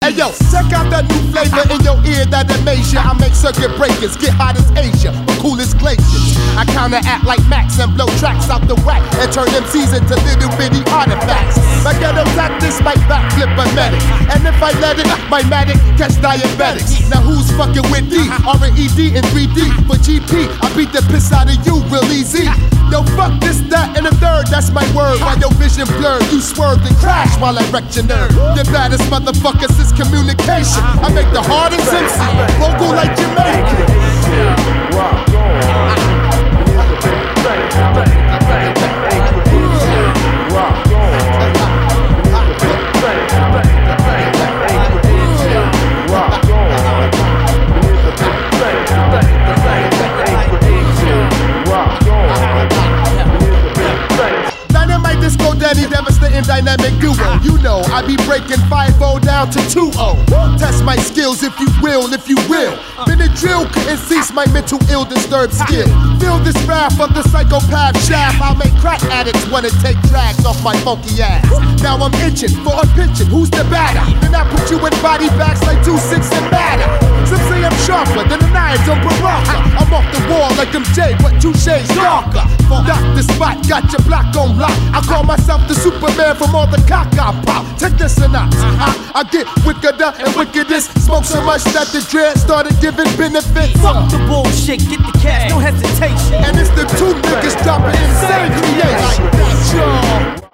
Hey yo, check out that new flavor in your ear that amaze ya. I make circuit breakers get hot as Asia, but cool as glaciers. I counteract like Max and blow tracks out the whack and turn MCs into little bitty artifacts. My ghetto tactics might backflip a medic, and if I let it, my medic catch diabetics. Now who's fucking with D? R-E-D in 3D for GP. I beat the piss out of you real easy. Yo, fuck this, that, and a third, that's my word. While your vision blurred, you swerved and crashed while I wrecked your nerve. The baddest motherfuckers is communication. I make the hardest MC local like Jamaican. Rock on. Disco Daddy, devastating dynamic duo. You know, I be breaking 5-0 down to 2-0. Test my skills if you will, if you will. Been a drill, couldn't cease my mental ill disturbed skill. Feel this wrath of the psychopath shaft. I'll make crack addicts wanna take drags off my funky ass. Now I'm itching for a pitching, who's the batter? Then I put you in body bags like 2-6 and batter. Some say I'm sharper than the knives on Baraka. I'm off the wall like I'm Jay, but 2 shades darker. Dock the spot, got your block on lock. I call myself the Superman from all the cock I pop. Take this synopsis. I get wickeder and wickedest. Smoke so much that the dread started giving benefits. Fuck the bullshit, get the cash, no hesitation. And it's the 2 niggas dropping insane creation.